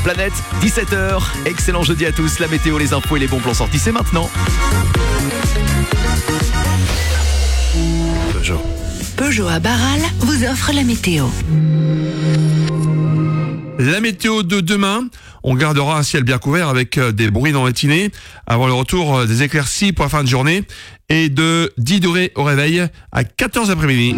Planète, 17h. Excellent jeudi à tous. La météo, les infos et les bons plans sortis, c'est maintenant. Peugeot à Barral vous offre la météo. La météo de demain, on gardera un ciel bien couvert avec des bruits dans la matinée avant le retour des éclaircies pour la fin de journée et de 10 degrés au réveil à 14 après-midi.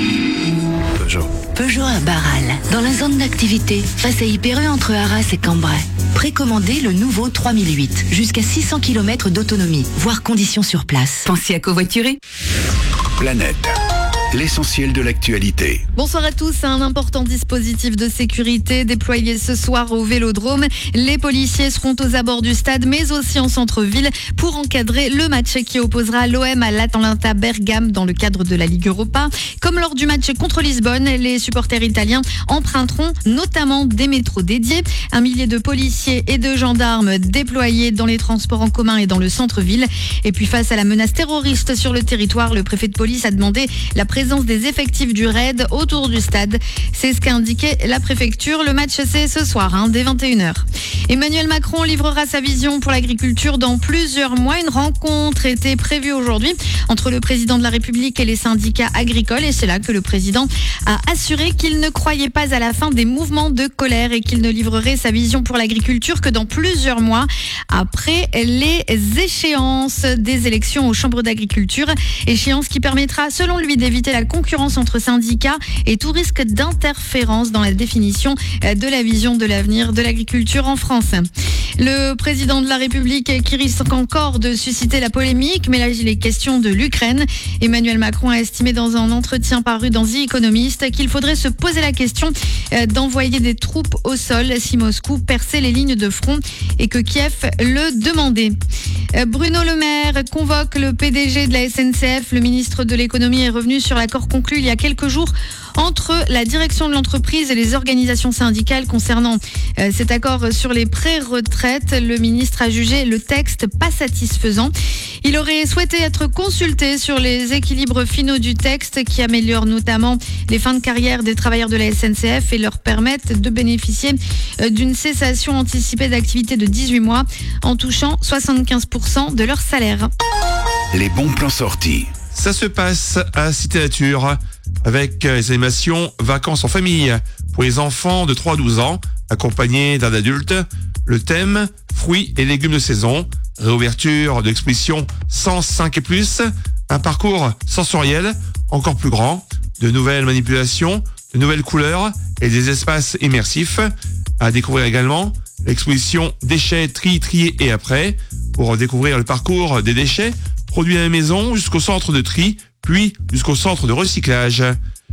Peugeot à Barral, dans la zone d'activité, face à Hyper-U entre Arras et Cambrai. Précommandez le nouveau 3008, jusqu'à 600 km d'autonomie, voire conditions sur place. Pensez à covoiturer. Planète. L'essentiel de l'actualité. Bonsoir à tous. Un important dispositif de sécurité déployé ce soir au Vélodrome. Les policiers seront aux abords du stade, mais aussi en centre-ville pour encadrer le match qui opposera l'OM à l'Atalanta Bergame dans le cadre de la Ligue Europa. Comme lors du match contre Lisbonne, les supporters italiens emprunteront notamment des métros dédiés. 1 millier de policiers et de gendarmes déployés dans les transports en commun et dans le centre-ville. Et puis face à la menace terroriste sur le territoire, le préfet de police a demandé la présence des effectifs du RAID autour du stade. C'est ce qu'a indiqué la préfecture. Le match, c'est ce soir, dès 21h. Emmanuel Macron livrera sa vision pour l'agriculture dans plusieurs mois. Une rencontre était prévue aujourd'hui entre le président de la République et les syndicats agricoles. Et c'est là que le président a assuré qu'il ne croyait pas à la fin des mouvements de colère et qu'il ne livrerait sa vision pour l'agriculture que dans plusieurs mois après les échéances des élections aux chambres d'agriculture. Échéance qui permettra, selon lui, d'éviter la concurrence entre syndicats et tout risque d'interférence dans la définition de la vision de l'avenir de l'agriculture en France. Le président de la République qui risque encore de susciter la polémique, mais là il est question de l'Ukraine. Emmanuel Macron a estimé dans un entretien paru dans The Economist qu'il faudrait se poser la question d'envoyer des troupes au sol si Moscou perçait les lignes de front et que Kiev le demandait. Bruno Le Maire convoque le PDG de la SNCF. Le ministre de l'économie est revenu sur l'accord conclu il y a quelques jours entre la direction de l'entreprise et les organisations syndicales concernant cet accord sur les pré-retraites. Le ministre a jugé le texte pas satisfaisant. Il aurait souhaité être consulté sur les équilibres finaux du texte qui améliorent notamment les fins de carrière des travailleurs de la SNCF et leur permettent de bénéficier d'une cessation anticipée d'activité de 18 mois en touchant 75% de leur salaire. Les bons plans sortis. Ça se passe à Cité Nature avec les animations Vacances en famille pour les enfants de 3 à 12 ans accompagnés d'un adulte. Le thème, fruits et légumes de saison. Réouverture de l'exposition 105 et plus. Un parcours sensoriel encore plus grand. De nouvelles manipulations, de nouvelles couleurs et des espaces immersifs. À découvrir également l'exposition Déchets, tri, trier et après pour découvrir le parcours des déchets produits à la maison jusqu'au centre de tri, puis jusqu'au centre de recyclage.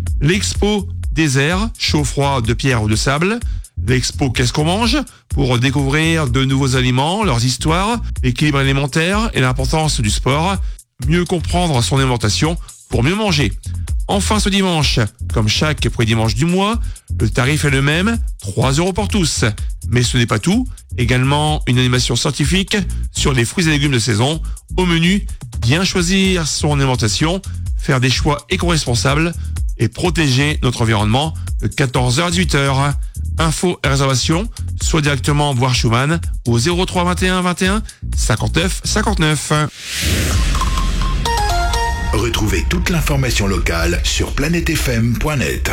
L'expo désert, chaud, froid, de pierre ou de sable. L'expo Qu'est-ce qu'on mange pour découvrir de nouveaux aliments, leurs histoires, l'équilibre alimentaire et l'importance du sport. Mieux comprendre son alimentation pour mieux manger. Enfin ce dimanche, comme chaque premier dimanche du mois, le tarif est le même, 3 € pour tous. Mais ce n'est pas tout. Également une animation scientifique sur les fruits et légumes de saison. Au menu, bien choisir son alimentation, faire des choix éco-responsables et protéger notre environnement de 14h à 18h. Infos et réservations, soit directement boire Schumann au 03 21 21 59 59. Retrouvez toute l'information locale sur planetefm.net.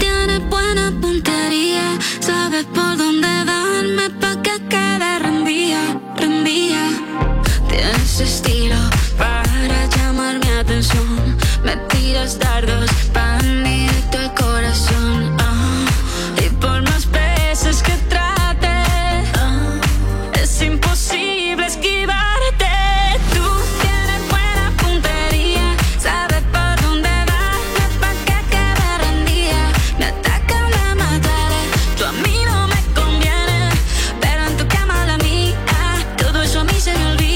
Tienes estilo para llamar mi atención. Me tiras dardos pan directo al corazón. Y por más veces que trate, es imposible esquivarte. Tú tienes buena puntería, sabes por dónde darle pa' que quede rendida. Me atacan, me mataré, tú a mí no me conviene, pero en tu cama la mía, todo eso a mí se me olvida.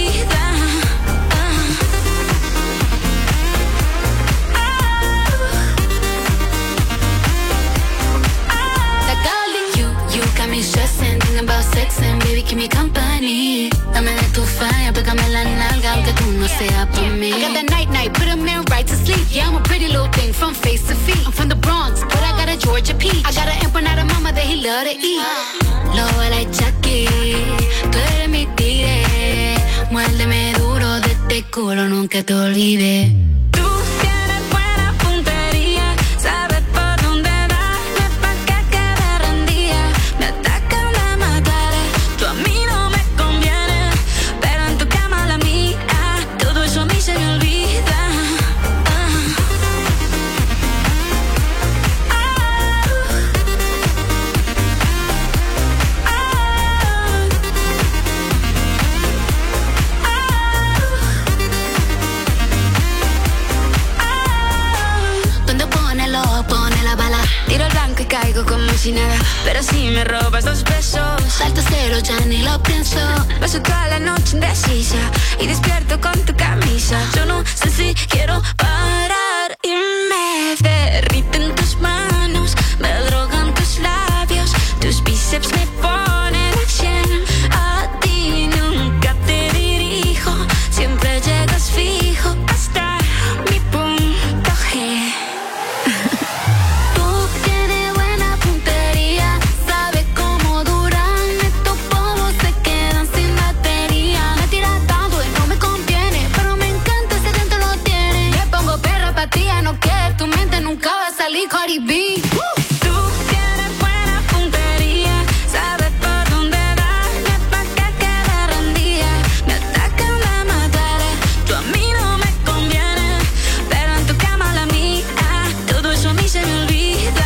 Keep me company. Dame de tu falla, pégame la nalga, aunque tú no seas por mí. I got that night, put a man right to sleep. Yeah, I'm a pretty little thing from face to feet. I'm from the Bronx, but I got a Georgia peach. I got an empanada mama that he love to eat. Lo baila y juro nunca te olvidé. Tú tienes buena puntería, sabes por dónde darme pa' que quede rendida. Me atacan de mataré, tú a mí no me conviene, pero en tu cama la mía, todo eso a mí se me olvida. Tiro el blanco y caigo como si nada, pero si me robas 2 besos, salto cero, ya ni lo pienso. Paso toda la noche indecisa y despierto con tu camisa. Yo no sé si quiero parar y me derriten tus manos, me drogan tus labios, tus bíceps me ponen al 100. A ti nunca te dirijo, siempre llegas fijo hasta mi punto G. Tu mente nunca va a salir, Cardi B. Tú tienes buena puntería, sabes por dónde darme pa' que quede rendida. Me atacan de mataré, tú a mí no me conviene, pero en tu cama la mía, todo eso a mí se me olvida.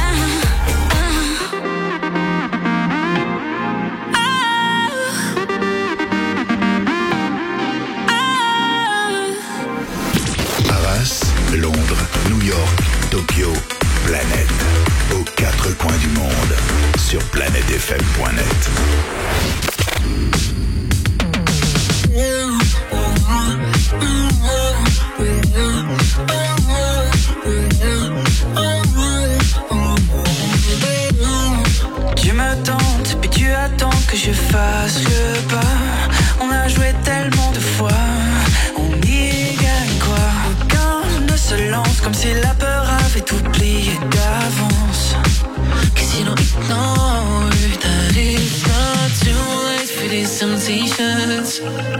Arras, Londres, New York, Tokyo, Planète. Aux 4 coins du monde. Sur planetefm.net. Tu me tentes, puis tu attends que je fasse le pas. On a joué tellement de fois, on y gagne quoi? Aucun ne se lance comme si la peur avait oublié d'avance. Cause you don't ignore that it's not too late for these temptations.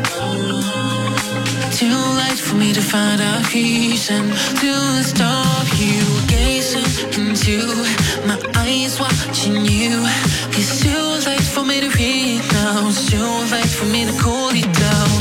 Too late for me to find a reason to stop you gazing into my eyes, watching you. It's too late for me to read now. It's too late for me to cool it down.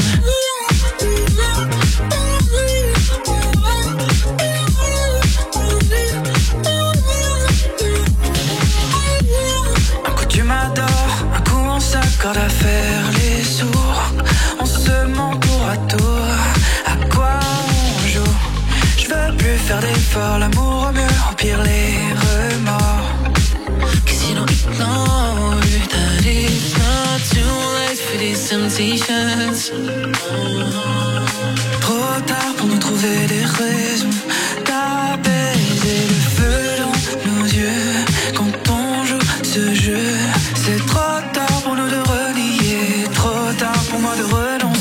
Un coup tu m'adores, un coup on s'accorde à faire les sourds. On se ment tour à tour, à quoi on joue? Je veux plus faire d'efforts, l'amour au mieux, au pire les remords. Cause you don't ignore that it's not too late for these temptations. Trop tard pour nous trouver des raisons d'apaiser le feu dans nos yeux. Quand on joue ce jeu, c'est trop tard pour nous de renier, trop tard pour moi de renoncer.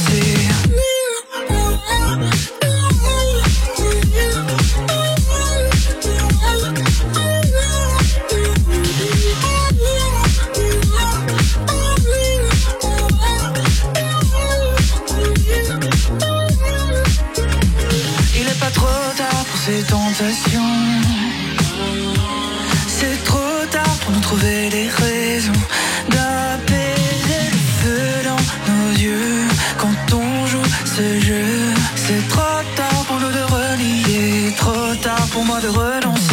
Il est pas trop tard pour ces tentations. C'est trop tard pour nous trouver des raisons d'apaiser le feu dans nos yeux. Quand on joue ce jeu, c'est trop tard pour nous de renier, trop tard pour moi de renoncer.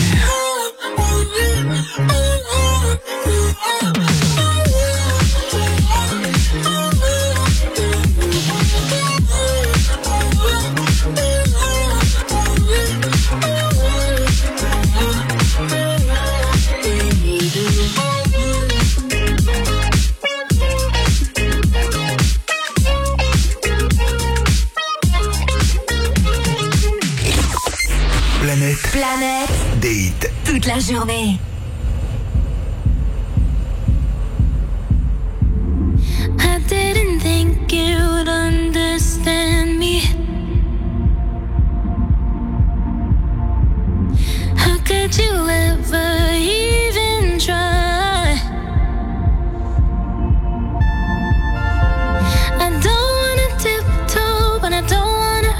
Planète. Date. Toute la journée. I didn't think you'd understand me. How could you ever even try? I don't wanna tiptoe, but I don't wanna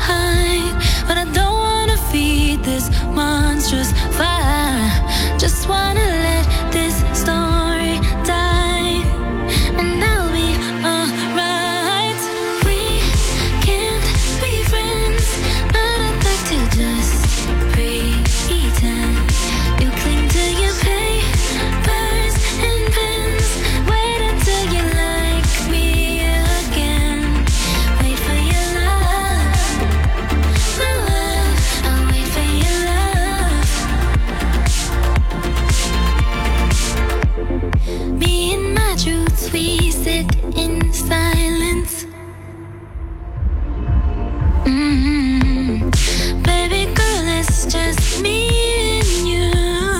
sounds just fine. Just wanna let this story die, and I'll be alright. We can't be friends, but I'd like to just pretend. You cling to your papers and pens. Wait until you like me again. Wait for your love, my love. I'll wait for your love. Me and my truths, we sit in silence. Baby girl, it's just me and you.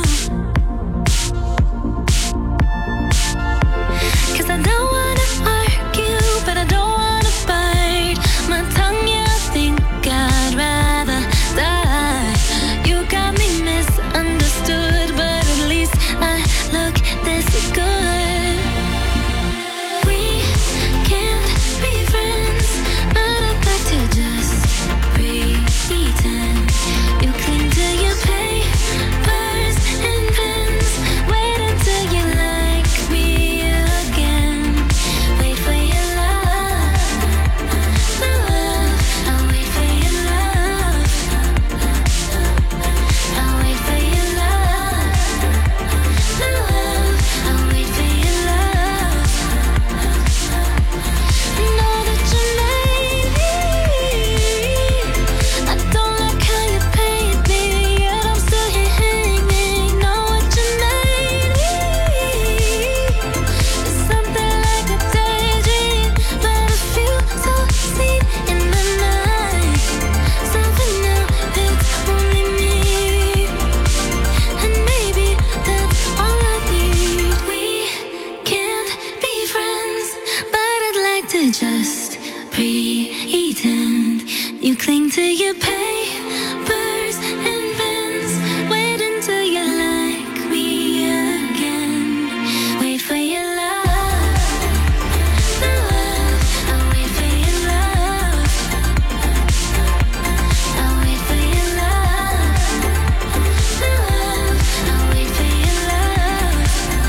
'Cause I don't wanna argue, but I don't wanna bite my tongue. Yeah, I think I'd rather die. You got me misunderstood, but at least I look this good. We can't be friends, but I'd like to just pretend. You cling to your papers and pens. Wait until you like me again. Wait for your love, my love. I'll wait for your love. I'll wait for your love, my love. I'll wait for your love. Know that you made me. I don't like how you paint me, yet I'm still here hanging. Know what you made me. It's something like a daydream, but I feel so seen in the night. Something now, it's only me, and maybe that's all I need. We can't be friends, but I'd like to just pretend. You cling to your papers and pens. Wait until you like me again. Wait for your love, my love. I'll wait for your love. I'll wait for your love, my love. I'll wait for your love.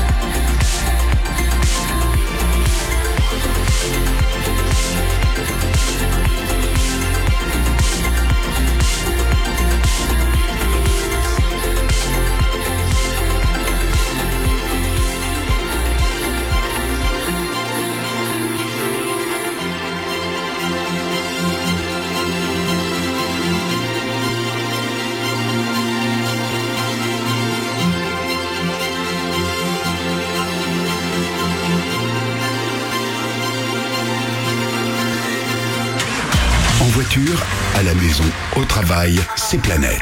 En voiture, à la maison, au travail, c'est Planète.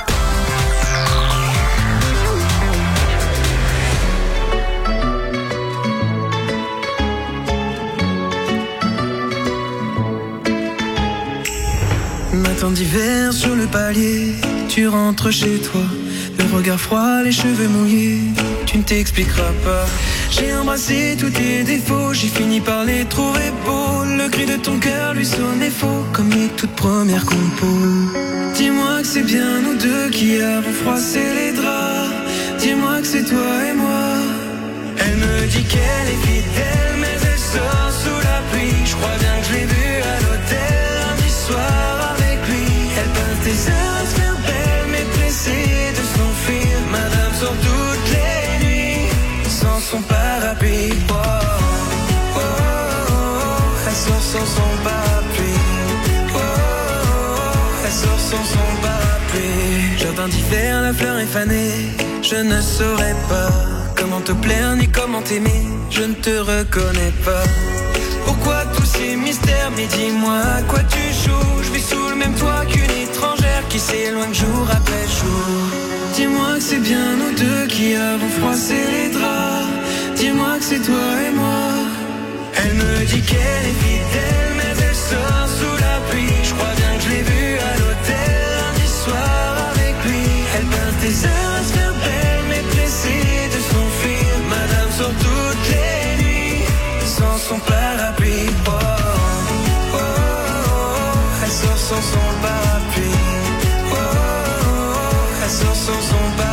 Matin d'hiver sur le palier, tu rentres chez toi, le regard froid, les cheveux mouillés, tu ne t'expliqueras pas. J'ai embrassé tous tes défauts, j'ai fini par les trouver beaux. Le cri de ton cœur lui sonnait faux, comme les toutes premières compos. Dis-moi que c'est bien nous deux qui avons froissé les draps. Dis-moi que c'est toi et moi. Elle me dit qu'elle est fidèle, mais elle sort sous la pluie. Je crois bien que je l'ai vue à l'hôtel lundi soir avec lui. Elle peint tes heures à se faire belle, mais pressée de s'enfuir. Madame sort toutes les nuits sans son parapluie. Oh, oh, oh, oh, elle sort sans son parapluie. Oh, oh, oh, elle sort sans son parapluie. Jardin d'hiver, la fleur est fanée. Je ne saurais pas comment te plaire ni comment t'aimer. Je ne te reconnais pas. Pourquoi tous ces mystères? Mais dis-moi à quoi tu joues. Je vis sous le même toit qu'une étrangère qui s'éloigne jour après jour. Dis-moi que c'est bien nous deux qui avons froissé les draps. Dis-moi que c'est toi et moi. Elle me dit qu'elle est fidèle, mais elle sort sous la pluie. Je crois bien que je l'ai vue à l'hôtel lundi soir avec lui. Elle peint tes heures à se faire belle, mais pressée de s'enfuir. Madame sort toutes les nuits sans son parapluie. Oh, oh, oh, oh, elle sort sans son parapluie. Oh, oh, oh, elle sort sans son parapluie.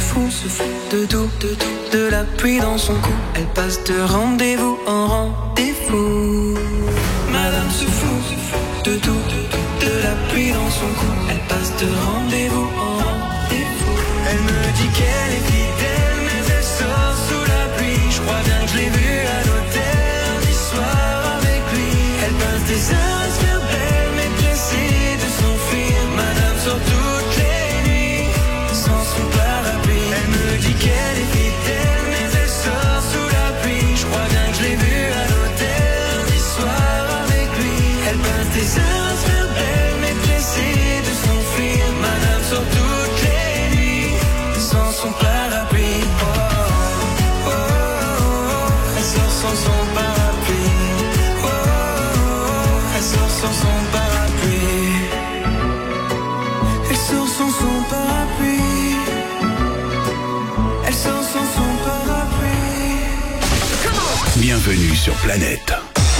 se fout de tout, de la pluie dans son cou. Elle passe de rendez-vous en rendez-vous. Madame se fout de tout, de la pluie dans son cou. Elle passe de rendez-vous en rendez-vous. Elle me dit qu'elle est fidèle, mais elle sort sous la pluie. Je crois bien que je l'ai vue à l'hôtel lundi soir avec lui. Elle pince des heures à se faire belle, mais pressée de s'enfuir. Madame sort toutes les nuits sans son parapluie. Elle me dit qu'elle est fidèle, mais elle sort sous la pluie. Je crois bien que je l'ai vue à l'hôtel lundi soir avec lui. Elle pince des heures à se faire belle, mais pressée de s'enfuir. Madame sort toutes les nuits sans son parapluie. Oh, oh, oh, oh. Elle sort sans son parapluie. Oh, oh, oh. Elle sort sans son parapluie. Elle sort sans son parapluie. Elle sort sans son parapluie. Bienvenue sur Planète.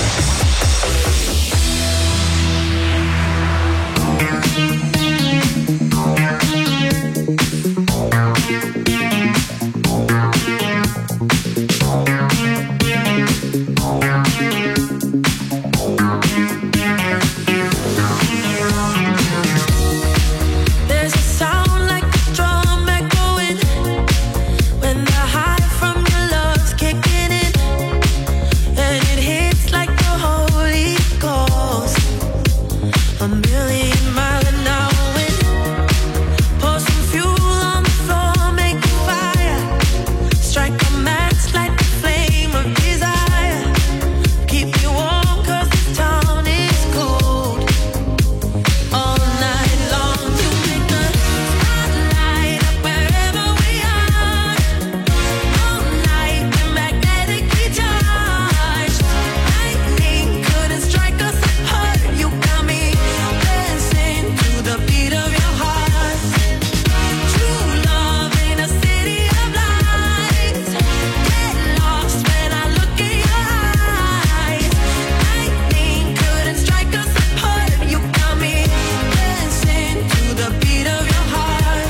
There's a sound like a drum echoing when the high from your love's kicking in, and it hits like the Holy Ghost. A million mile an hour wind. Pour some fuel on the floor, make a fire. Strike a match, light the flame of desire. Keep me warm 'cause this town is cold. All night long to make the spotlight up wherever we are. All night we're magnetically charged. Lightning couldn't strike us apart. You got me dancing to the beat of your heart. True love in a city of lights. Get lost when I look in your eyes. Lightning couldn't strike us apart. You got me dancing to the beat of your heart.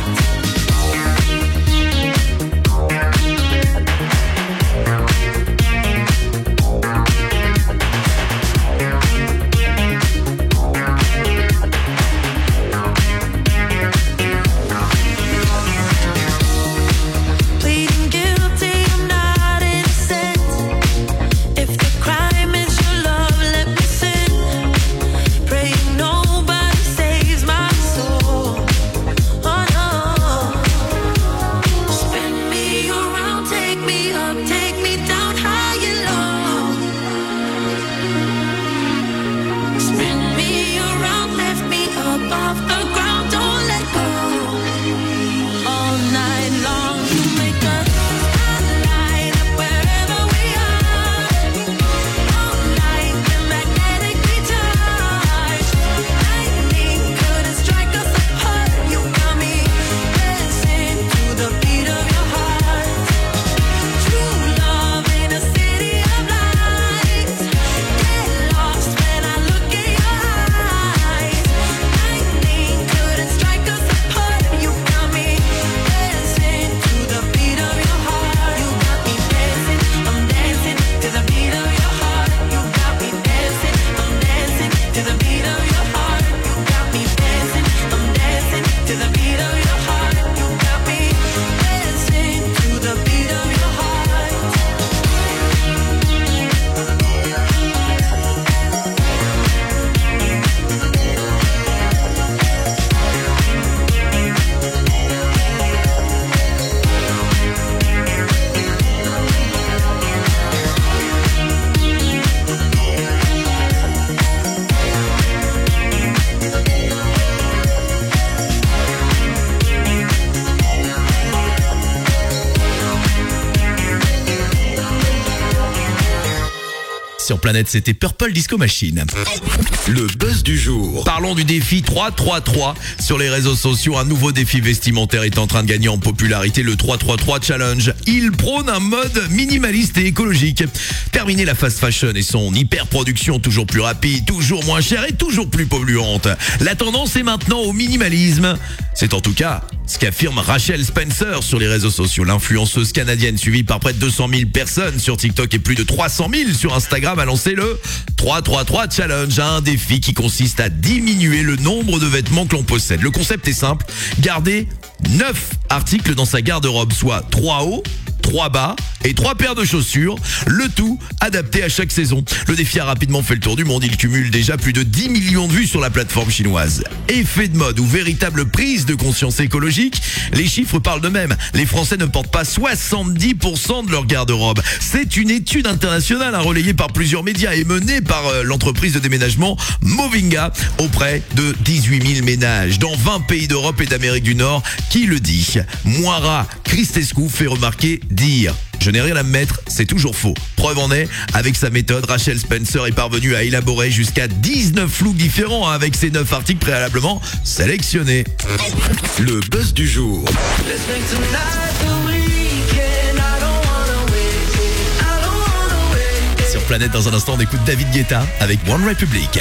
Pleading guilty, I'm not innocent. If the crime is your love, let me sin. Praying nobody saves my soul. Oh no. Spin me around, take me up, take me down high and low. Spin me around, lift me up off the ground, don't let go. All night long you make a spotlight up wherever we are. All night we're magnetically charged. Lightning couldn't strike us apart. You got me dancing to the beat of your heart. True love in a city of lights. Get lost when I look in your eyes. Lightning couldn't strike us apart. You got me dancing to the beat of your heart. You got me dancing, I'm dancing to the beat of your heart. You got me dancing, I'm dancing to the beat of your heart. You got me dancing, I'm dancing to the beat of your heart. You got me dancing to the beat of your heart. Sur Planète, c'était Purple Disco Machine. Le buzz du jour. Parlons du défi 333 sur les réseaux sociaux. Un nouveau défi vestimentaire est en train de gagner en popularité, le 333 Challenge. Il prône un mode minimaliste et écologique. Terminer la fast fashion et son hyper-production toujours plus rapide, toujours moins chère et toujours plus polluante. La tendance est maintenant au minimalisme. C'est en tout cas ce qu'affirme Rachel Spencer sur les réseaux sociaux. L'influenceuse canadienne suivie par près de 200 000 personnes sur TikTok et plus de 300 000 sur Instagram a lancé le 333 Challenge, un défi qui consiste à diminuer le nombre de vêtements que l'on possède. Le concept est simple, garder 9 articles dans sa garde-robe, soit 3 hauts, 3 bas et 3 paires de chaussures, le tout adapté à chaque saison. Le défi a rapidement fait le tour du monde, il cumule déjà plus de 10 millions de vues sur la plateforme chinoise. Effet de mode ou véritable prise de conscience écologique, les chiffres parlent d'eux-mêmes. Les Français ne portent pas 70% de leur garde-robe. C'est une étude internationale relayée par plusieurs médias et menée par l'entreprise de déménagement Movinga auprès de 18 000 ménages dans 20 pays d'Europe et d'Amérique du Nord. Qui le dit? Moira Cristescu fait remarquer dire: je n'ai rien à me mettre, c'est toujours faux. Preuve en est, avec sa méthode, Rachel Spencer est parvenue à élaborer jusqu'à 19 looks différents avec ses 9 articles préalablement sélectionnés. Le buzz du jour. Sur Planète, dans un instant, on écoute David Guetta avec One Republic.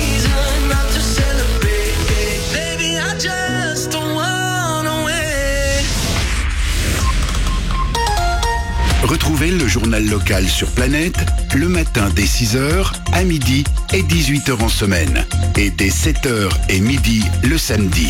Retrouvez le journal local sur Planète le matin dès 6h, à midi et 18h en semaine. Et dès 7h et midi le samedi.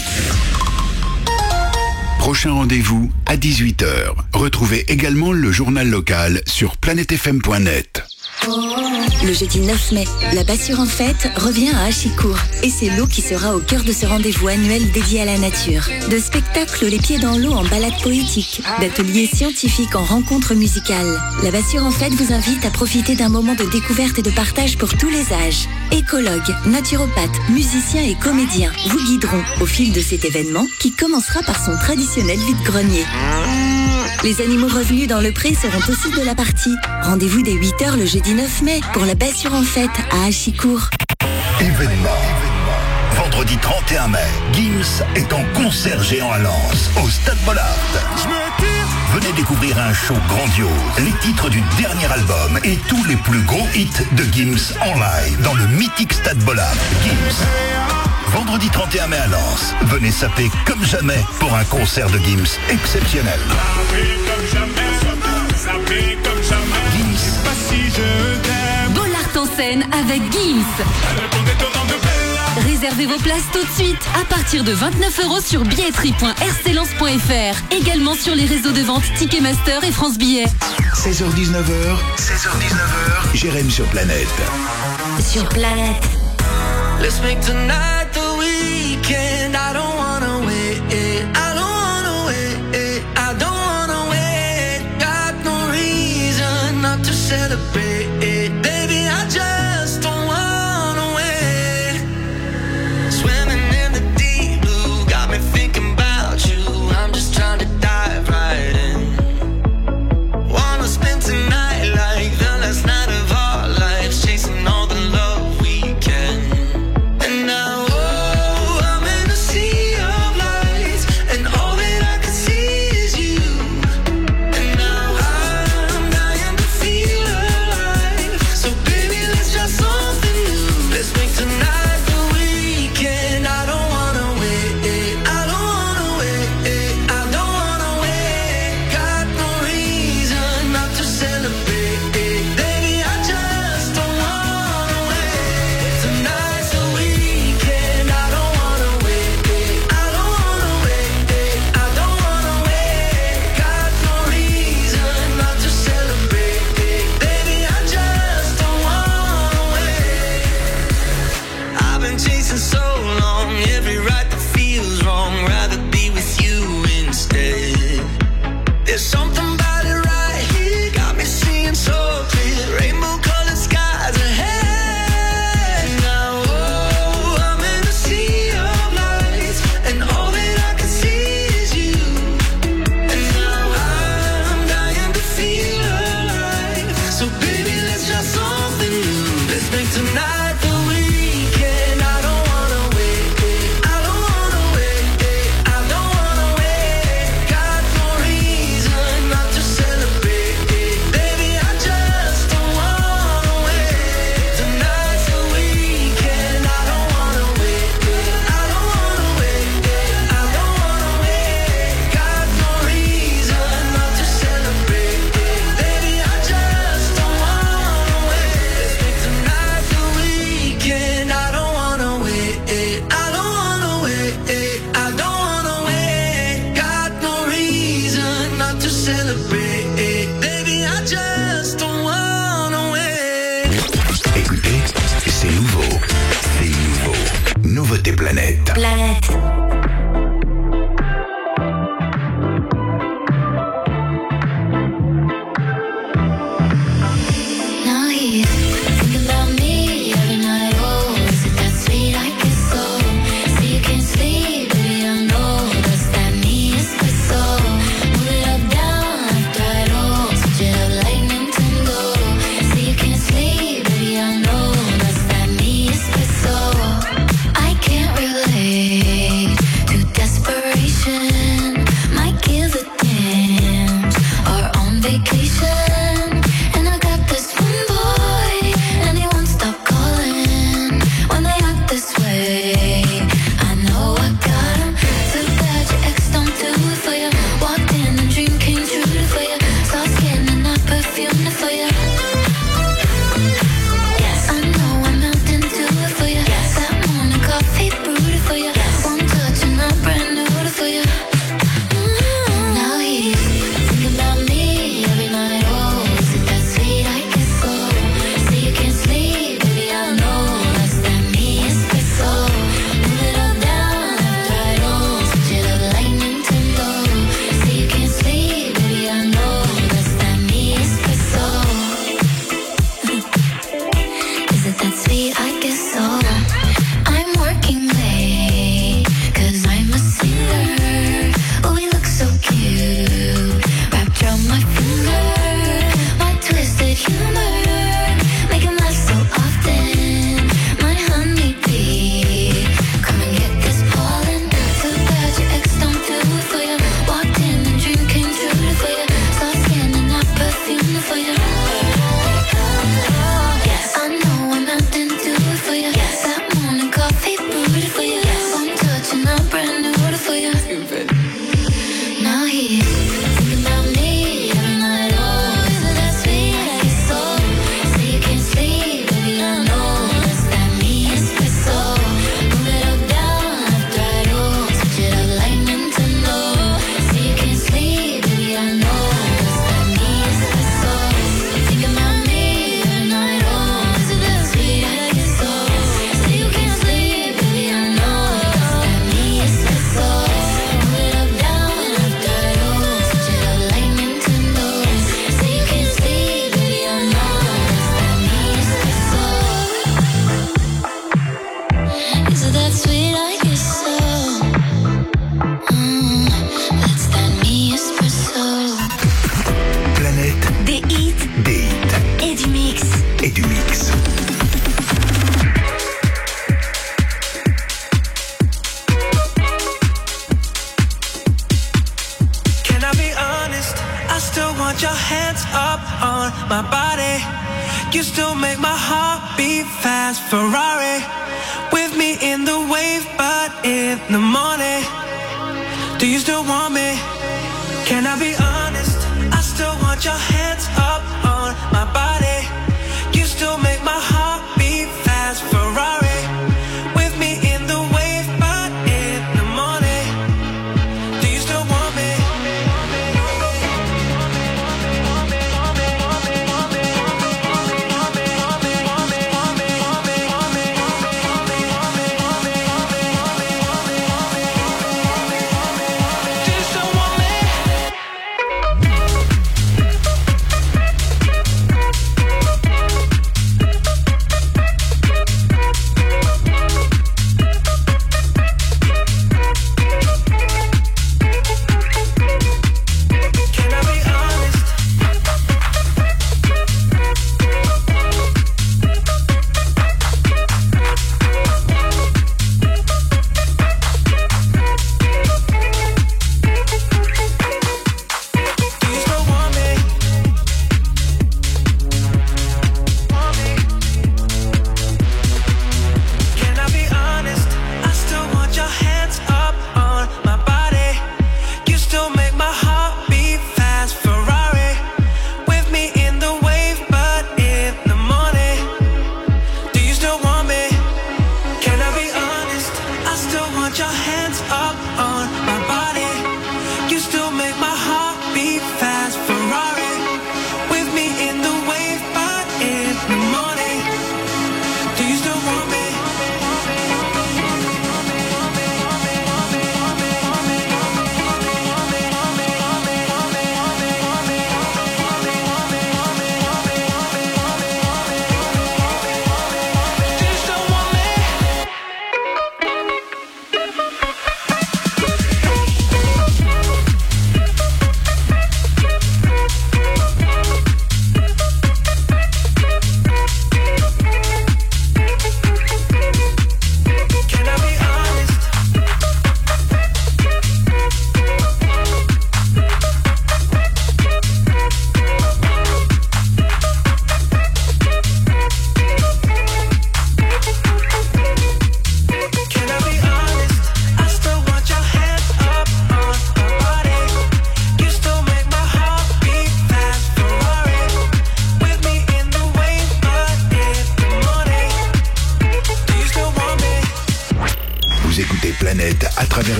Prochain rendez-vous à 18h. Retrouvez également le journal local sur planetefm.net. Le jeudi 9 mai, la Bassure en fête revient à Achicourt. Et c'est l'eau qui sera au cœur de ce rendez-vous annuel dédié à la nature. De spectacles les pieds dans l'eau en balade poétique, d'ateliers scientifiques en rencontres musicales. La Bassure en fête vous invite à profiter d'un moment de découverte et de partage pour tous les âges. Écologues, naturopathes, musiciens et comédiens vous guideront au fil de cet événement qui commencera par son traditionnel vide-grenier. Les animaux revenus dans le pré seront aussi de la partie. Rendez-vous dès 8h le jeudi 9 mai pour la Bassure en fête à Achicourt. Événement. Vendredi 31 mai, Gims est en concert géant à Lens, au Stade Bollaert. Venez découvrir un show grandiose, les titres du dernier album et tous les plus gros hits de Gims en live dans le mythique Stade Bollaert. Gims. Vendredi 31 mai à Lens, venez saper comme jamais pour un concert de Gims exceptionnel. Bollaert en scène avec Gims. Réservez vos places tout de suite à partir de 29 € sur billetterie.rclence.fr. Également sur les réseaux de vente Ticketmaster et France Billets. 16h-19h, Jérém sur Planète. Sur Planète. Let's make tonight the weekend. I don't wanna wait. I don't wanna wait. I don't wanna wait. Got no reason not to celebrate. Baby, I just don't wanna wait. Swimming in the deep blue got me thinking about you. I'm just trying to dive right in. Wanna spend tonight like the last night of our lives, chasing all the love we can. And now, oh, I'm in a sea of lights, and all that I can see is you. And now I'm dying to feel alive. Planète. Planète. Now he's thinking about me every night. Oh, is it that sweet? I guess so. So you can't sleep, baby, I know that's that me espresso. Move it up, down, left, right, oh, switch it up like Nintendo. So you can't sleep, baby, I know that's that me espresso. I can't relate to desperation. My kids are dance or on vacation. And I got this one boy, and he won't stop calling. When they act this way, I know I got him. So bad your ex don't do it for you. Walked in, a dream came true for you. Soft skin and I perfumed it for you. Yes, I know I'm melting to it for you. That morning coffee brewed it for you. One touch and I brand new it for you. Now he's thinking about me every night. Oh, is it that sweet? I guess so. So you can't sleep, baby, I know that's that me espresso. Move it up, down, left, right, oh, switch it up like Nintendo. So you can't sleep, baby, I know that's that me espresso. Is it that sweet? I guess so. I'm working late, 'cause I'm a singer. Oh, we look so cute, wrapped around my finger. My twisted humor, make him laugh so often. My honeybee, come and get this pollen. So bad your ex don't do it for you. Walked in, a dream came true for you. Soft skin and I perfumed it for you. Yes, I know I'm melting to it for you. That morning coffee brewed it for you. One touch and I brand new it for you. Now he's thinking about me every night. Oh, is it that sweet? I guess so. So you can't sleep, baby, I know that's that me espresso. Move it up, down, left, right, oh, switch it up like Nintendo. So you can't sleep, baby, I know that's that me espresso. Thinking about me every night. Oh, is it that sweet? I guess so. So you can't sleep, baby, I know that's that me espresso. Move it up, down, left, right, oh, switch it up like Nintendo. So you can't sleep, baby, I know that's that me espresso. Is it that sweet? I guess so. That's that me espresso. Planète. Des hits Des hits et du mix. et du mix. Can I be honest? I still want your hands up on my body. You still make my heart beat fast. Ferrari with me in the wave, but in the morning. Do you still want me? Can I be honest? I still want your hands up on my body. You still make my heart beat fast. Ferrari with me in the wave, but in the morning. Do you still want me? Do you still want me?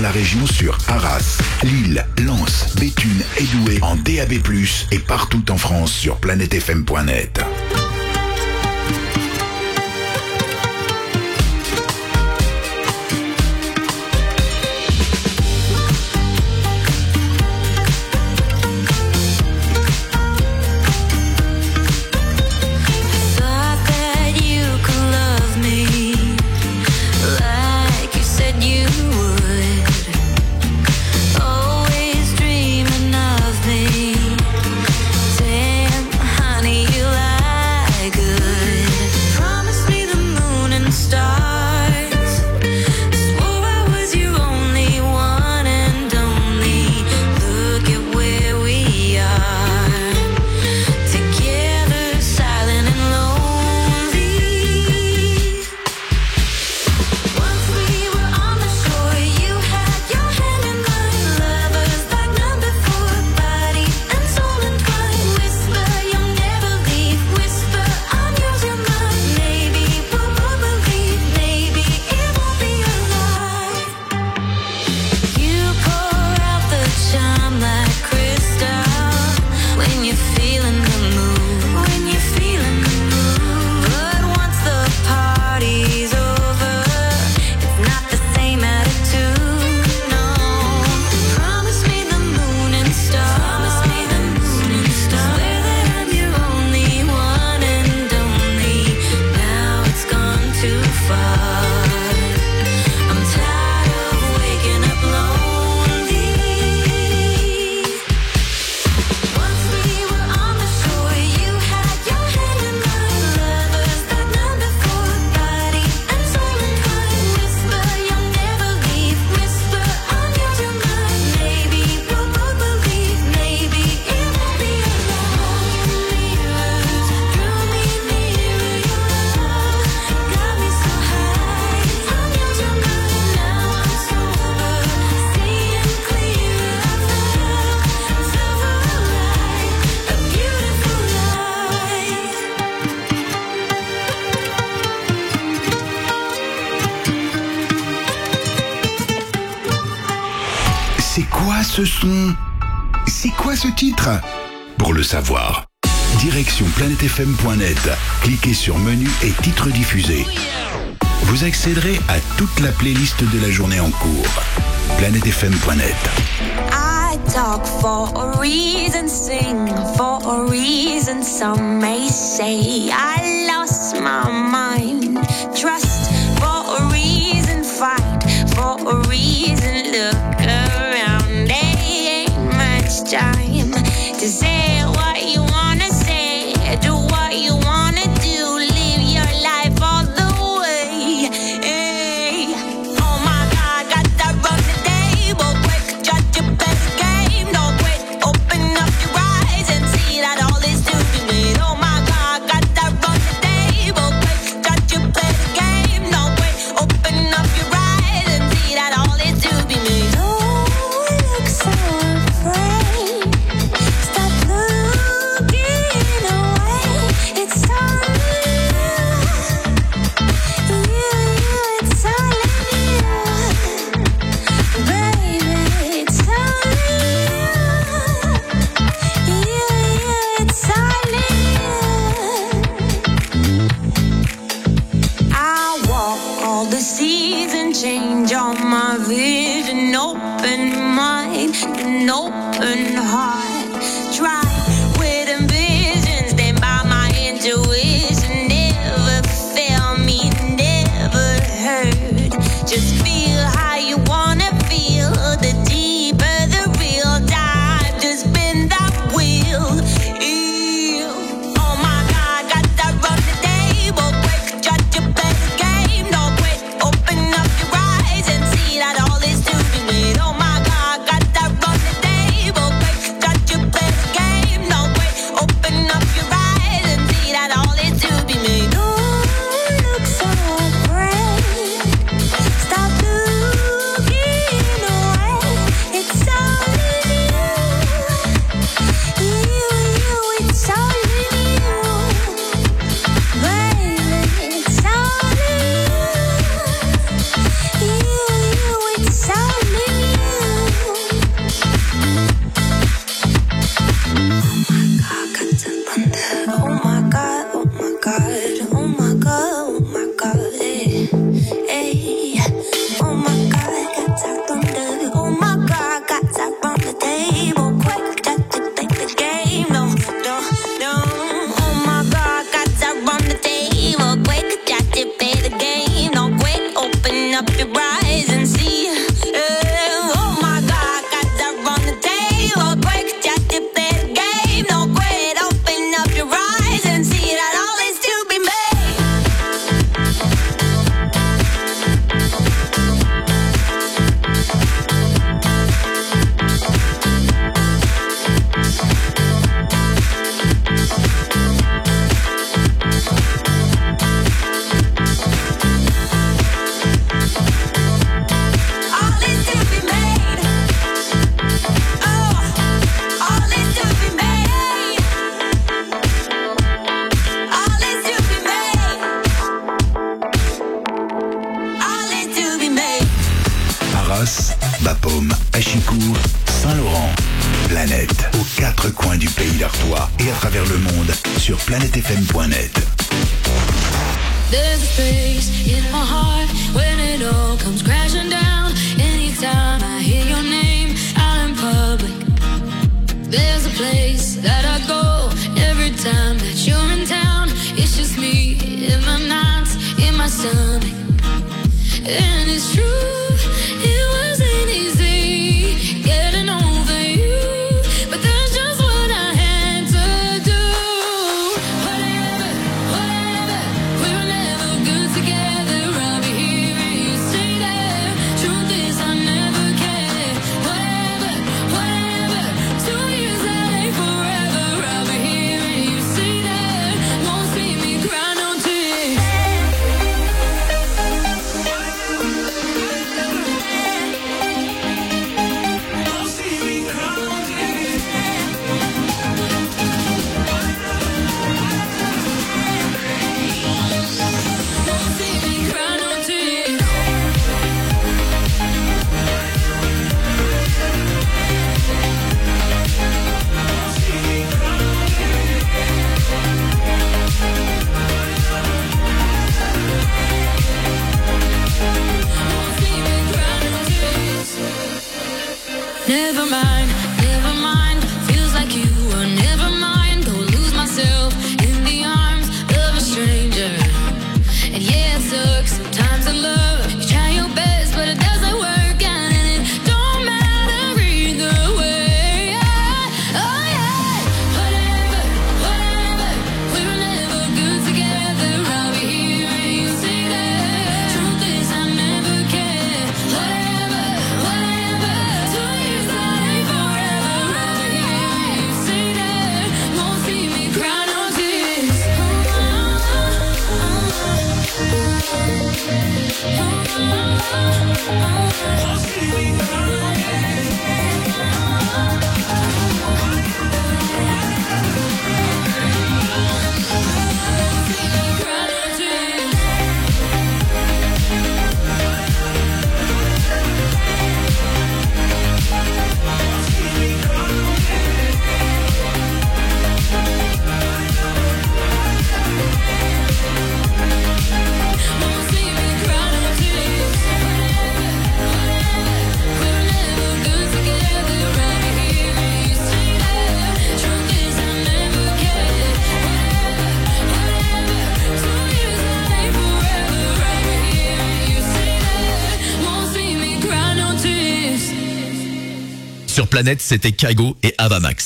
la région sur Arras, Lille, Lens, Béthune et Douai en DAB+, et partout en France sur planetefm.net. Ce son, c'est quoi ce titre? Pour le savoir, direction planetfm.net, cliquez sur menu et titres diffusés. Vous accéderez à toute la playlist de la journée en cours. planetfm.net. I talk for a reason, sing for a reason. Some may say I lost my mind. Trust for a reason, fight for a reason. Look around, there ain't much time to say what you wanna say, do what you wanna do, live your life all the way. Hey. Oh my God, got that run the table quick, judge your best game, no quit, open up your eyes and see that all is to be made. Oh my God, got that run the table quick, judge your best game, no quit, open up your eyes and see that all is to be made. Change all my vision, open mind, an open heart. Try with ambition, stand by my intuition. Never fail me, never hurt. Just feel how you wanna feel. The deeper the real time to spin that wheel. Oh my God, got that run the table quick, judge your best game, no quit, open up your eyes and see that all is to be made. Oh my God, got that run the table quick. quatre coins du pays d'Artois et à travers le monde sur planetfm.net. There's a space in my heart when it all comes crashing down. Anytime I hear your name out in public, there's a place that I go every time that you're in town. It's just me in my nights, in my stomach. And it's true, it wasn't easy getting over you, but that's just what I had to do. Whatever, we were never good together. I'll be here and you stay there. Truth is I never cared. Whatever, 2 years that ain't forever. I'll be here and you stay there. Won't see me cry no tears. Won't see me cry no tears. Won't see me cry no tears. Never mind, feels like you were never mine. Go lose myself in the arms of a stranger. And yeah, it sucks sometimes to love. You try your best, but it doesn't work out, and it don't matter either way. Oh yeah, whatever, we were never good together. I'll be here and you stay there. Truth is I never cared. Whatever, 2 years that ain't forever. I'll be here and you stay there. Won't see me cry no tears. Cry no tears. Won't see me cry no tears. We were never good together. I'll be here and you stay there. Truth is I never cared. Whatever, 2 years that ain't forever. I'll be here and you stay there. Won't see me cry no tears. Sur Planète, c'était Kaigo et Avamax.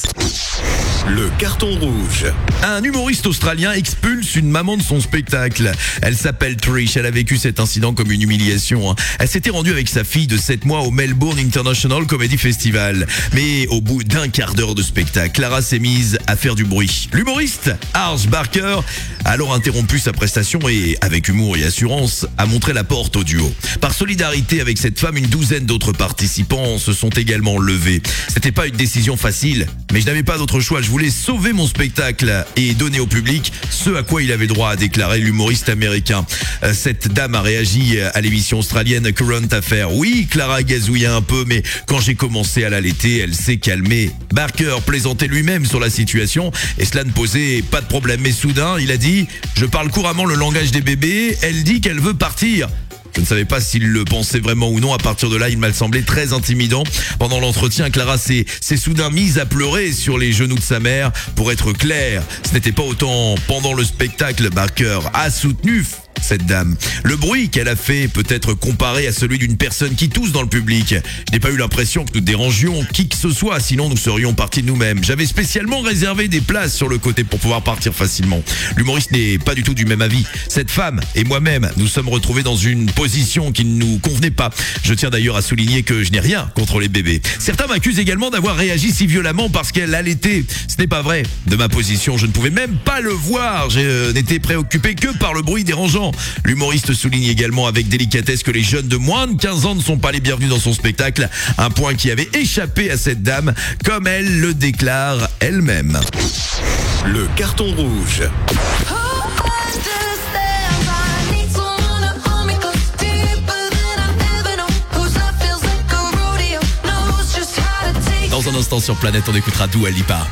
Le carton rouge. Un humoriste australien expulse une maman de son spectacle. Elle s'appelle Trish. Elle a vécu cet incident comme une humiliation. Elle s'était rendue avec sa fille de 7 mois au Melbourne International Comedy Festival. Mais au bout d'un quart d'heure de spectacle, Clara s'est mise à faire du bruit. L'humoriste, Ars Barker, a alors interrompu sa prestation et, avec humour et assurance, a montré la porte au duo. Par solidarité avec cette femme, une douzaine d'autres participants se sont également levés. C'était pas une décision facile, mais je n'avais pas d'autre choix. Je voulais sauver mon spectacle et donner au public ce à quoi il avait droit, a déclaré l'humoriste américain. Cette dame a réagi à l'émission australienne Current Affair. Oui, Clara gazouillait un peu, mais quand j'ai commencé à l'allaiter, elle s'est calmée. Barker plaisantait lui-même sur la situation et cela ne posait pas de problème. Mais soudain, il a dit « Je parle couramment le langage des bébés, elle dit qu'elle veut partir ». Je ne savais pas s'il le pensait vraiment ou non. À partir de là, il m'a semblé très intimidant. Pendant l'entretien, Clara s'est soudain mise à pleurer sur les genoux de sa mère. Pour être clair, ce n'était pas autant pendant le spectacle. Barker a soutenu cette dame. Le bruit qu'elle a fait peut être comparé à celui d'une personne qui tousse dans le public. Je n'ai pas eu l'impression que nous dérangions qui que ce soit, sinon nous serions partis de nous-mêmes. J'avais spécialement réservé des places sur le côté pour pouvoir partir facilement. L'humoriste n'est pas du tout du même avis. Cette femme et moi-même, nous sommes retrouvés dans une position qui ne nous convenait pas. Je tiens d'ailleurs à souligner que je n'ai rien contre les bébés. Certains m'accusent également d'avoir réagi si violemment parce qu'elle allaitait. Ce n'est pas vrai. De ma position, je ne pouvais même pas le voir. Je n'étais préoccupé que par le bruit dérangeant. L'humoriste souligne également avec délicatesse que les jeunes de moins de 15 ans ne sont pas les bienvenus dans son spectacle, un point qui avait échappé à cette dame, comme elle le déclare elle-même. Le carton rouge. Dans Dans un instant sur Planète, on écoutera Dua Lipa.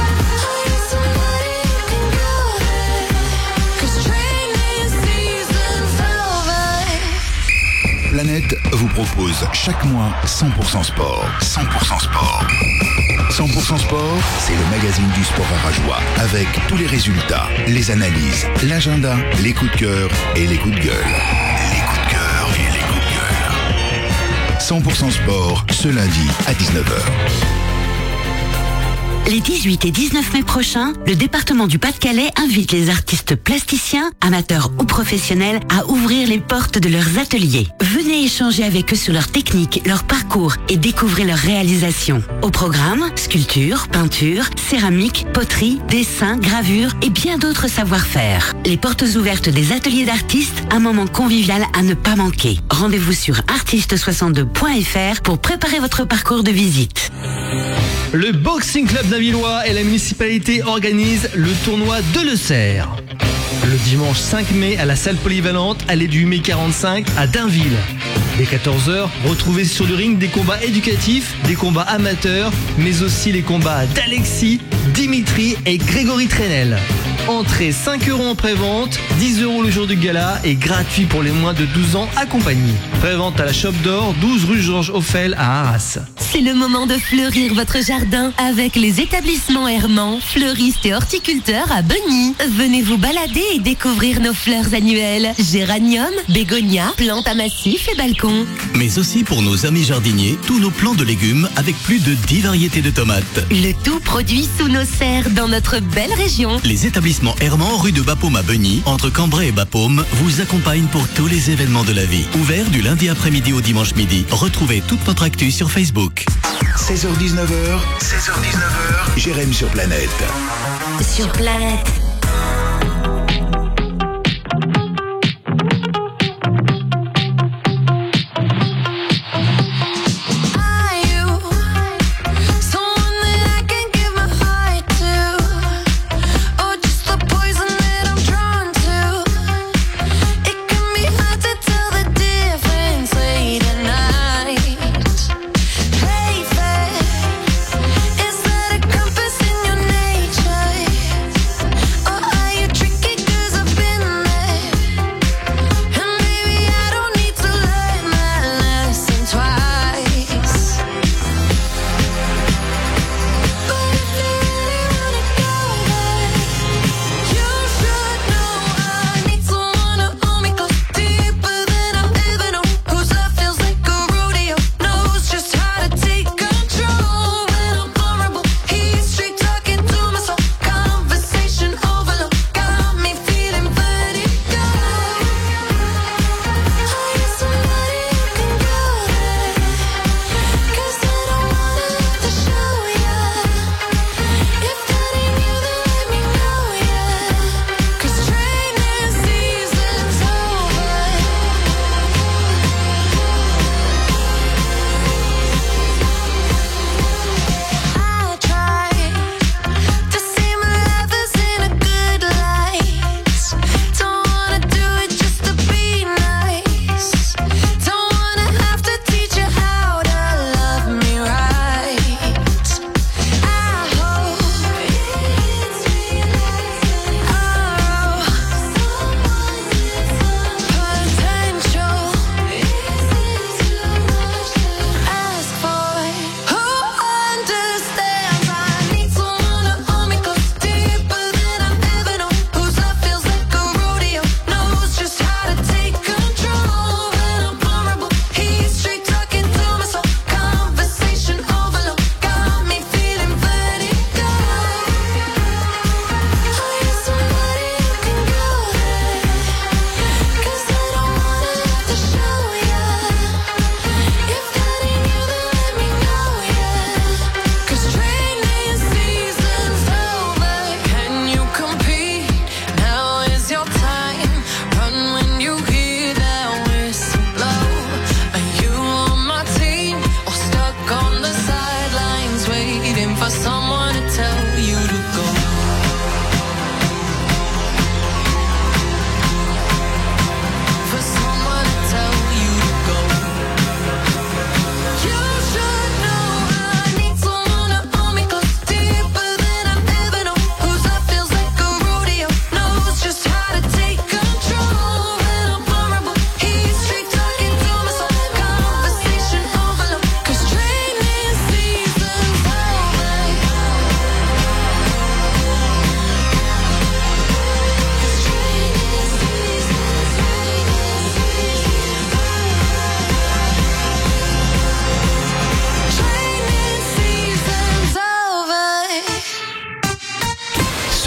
Planète vous propose chaque mois 100% sport. 100% sport. 100% sport, c'est le magazine du sport arageois avec tous les résultats, les analyses, l'agenda, les coups de cœur et les coups de gueule. Les coups de cœur et les coups de gueule. 100% sport, ce lundi à 19h. Les 18 et 19 mai prochains, le département du Pas-de-Calais invite les artistes plasticiens, amateurs ou professionnels, à ouvrir les portes de leurs ateliers. Venez échanger avec eux sur leur technique, leur parcours et découvrir leurs réalisations. Au programme, sculpture, peinture, céramique, poterie, dessin, gravure et bien d'autres savoir-faire. Les portes ouvertes des ateliers d'artistes, un moment convivial à ne pas manquer. Rendez-vous sur artiste62.fr pour préparer votre parcours de visite. Le Boxing Club d'Avillois et la municipalité organisent le tournoi de Le Cerf. Le dimanche 5 mai à la salle polyvalente, allée du mai 45 à Dainville. Dès 14h, retrouvez sur le ring des combats éducatifs, des combats amateurs, mais aussi les combats d'Alexis, Dimitri et Grégory Trenel. Entrée 5 € en pré-vente, 10 € le jour du gala et gratuit pour les moins de 12 ans accompagnés. Pré-vente à la Chope d'Or, 12 rue Georges Auffel à Arras. C'est le moment de fleurir votre jardin avec les établissements Hermans, fleuristes et horticulteurs à Begny. Venez vous balader et découvrir nos fleurs annuelles. Géranium, bégonia, plantes à massif et balcons. Mais aussi pour nos amis jardiniers, tous nos plants de légumes avec plus de 10 variétés de tomates. Le tout produit sous nos serres dans notre belle région. Les établissements Hermans, rue de Bapaume à Begny, entre Cambrai et Bapaume, vous accompagnent pour tous les événements de la vie. Ouvert du lundi après-midi au dimanche midi. Retrouvez toute notre actu sur Facebook. 16h-19h, Jérém sur Planète. Sur Planète. Is that a compass in your nature?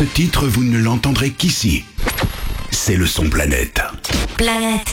Ce titre, vous ne l'entendrez qu'ici. C'est le son Planète. Planète.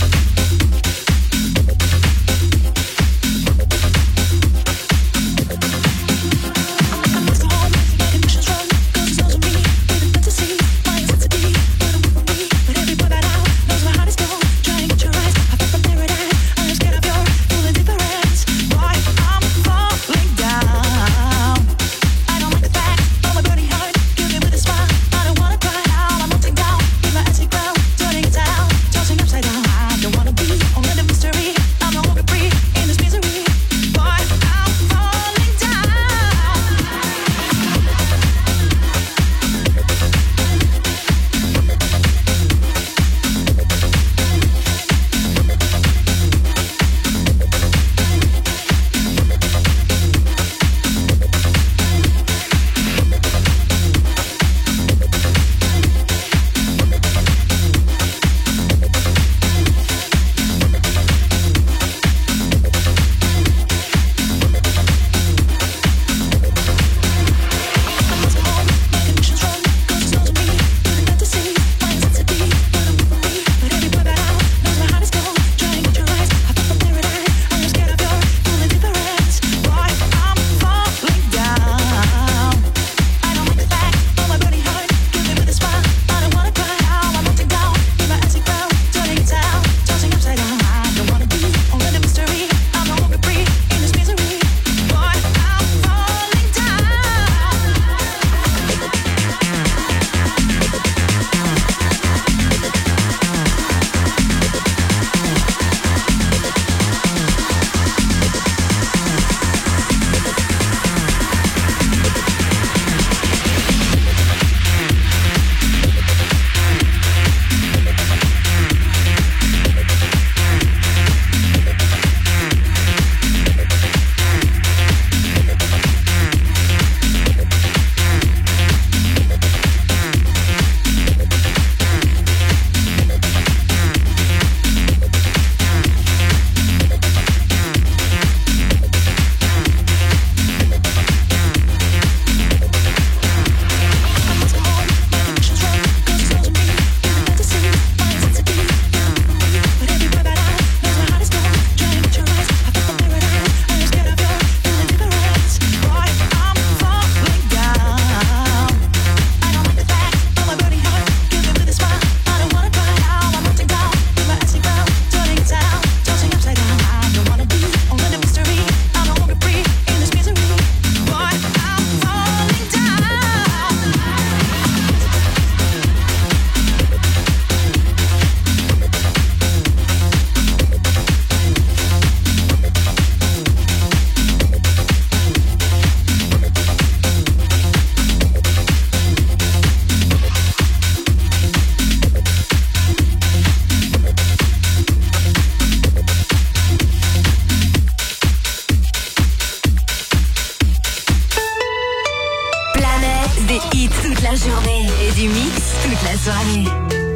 journée et du mix toute la soirée.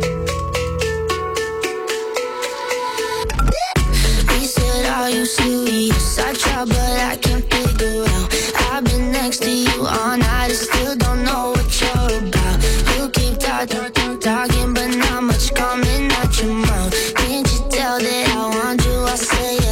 He said, are you serious? I try but I can't figure out. I've been next to you all night and still don't know what you're about. You keep talking but not much coming out your mouth. Can't you tell that I want you? I say yeah.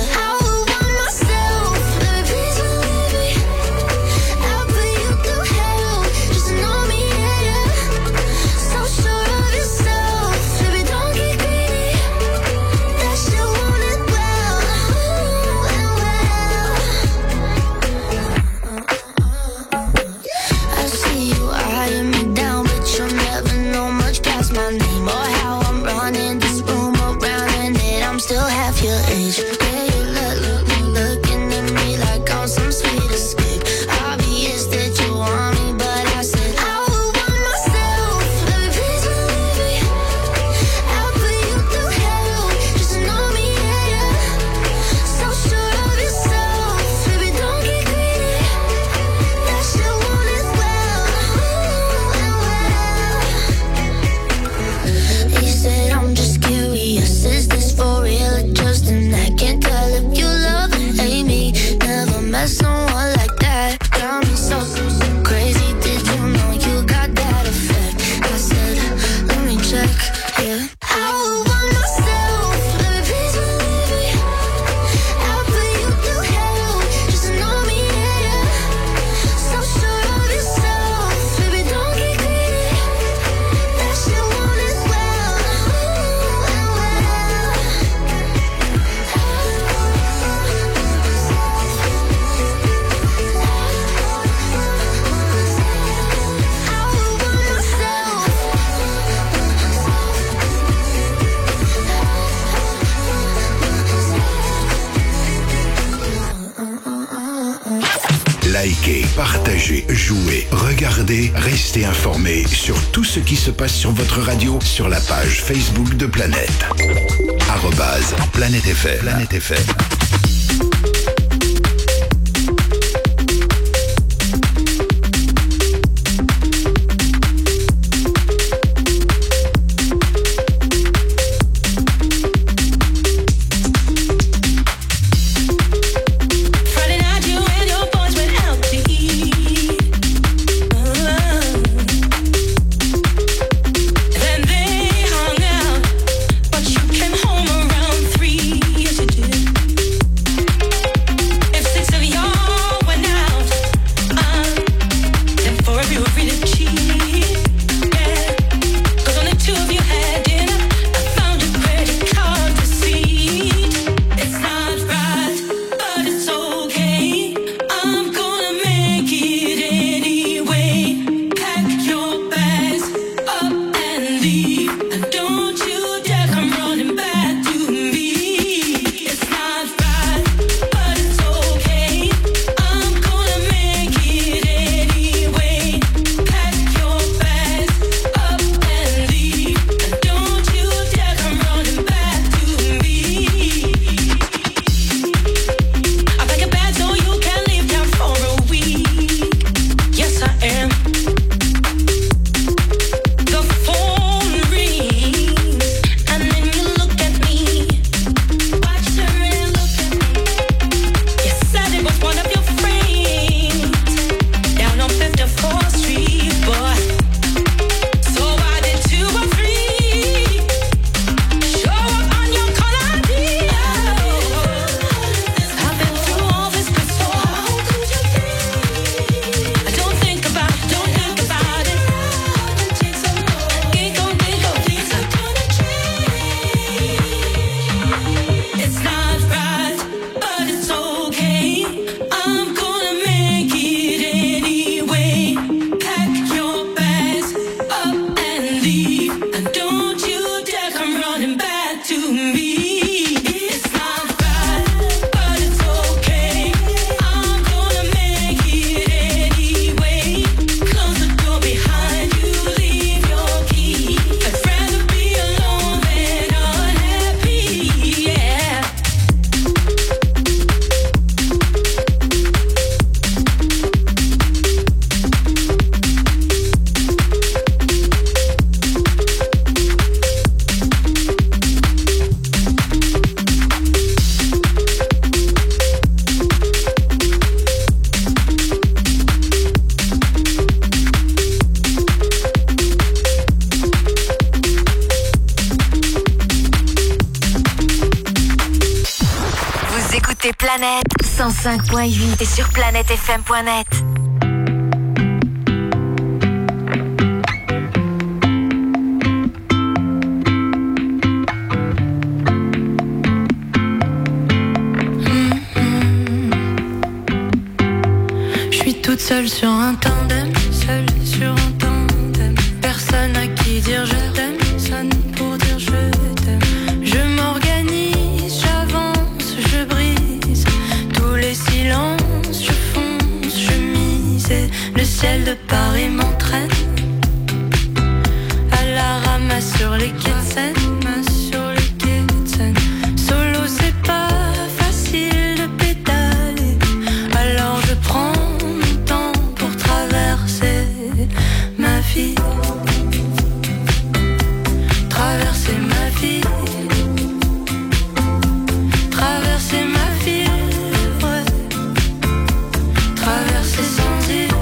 partagez, jouez, regardez, restez informés sur tout ce qui se passe sur votre radio sur la page Facebook de Planète. @Planète FM. Planète FM. Planète 105.8 et sur planètefm.net. Je suis toute seule sur un tandem, seule sur un tandem. Personne à qui dire je t'aime, personne pour dire je t'aime. Je m'organise, j'avance, je brise tous les silences, je fonce, je mise. Et le ciel de Paris m'entraîne à la ramasse sur les quais de Seine. Solo c'est pas facile de pédaler, alors je prends mon temps pour traverser ma vie. Traverser ma vie. Traverser ma vie, ouais. Traverser sans île.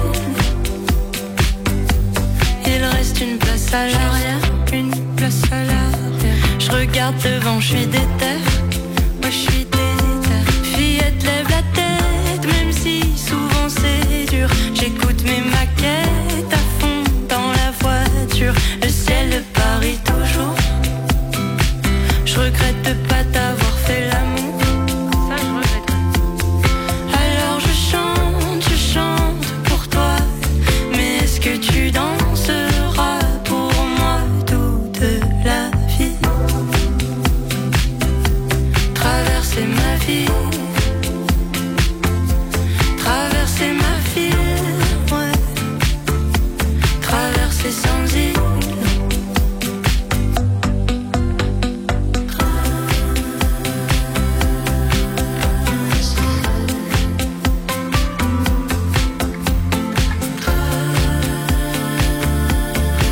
Il reste une place à l'arrière, une place à l'arrière. Je regarde devant, je suis déter. Moi je suis déter. Fillette, lève la tête, même si souvent c'est dur. J'écoute mes maquettes à fond dans la voiture. Le ciel de Paris toujours. Je regrette de pas t'avoir fait l'amour. Ça je regrette. Alors je chante pour toi. Mais est-ce que tu danseras pour moi toute la vie? Traverser ma vie.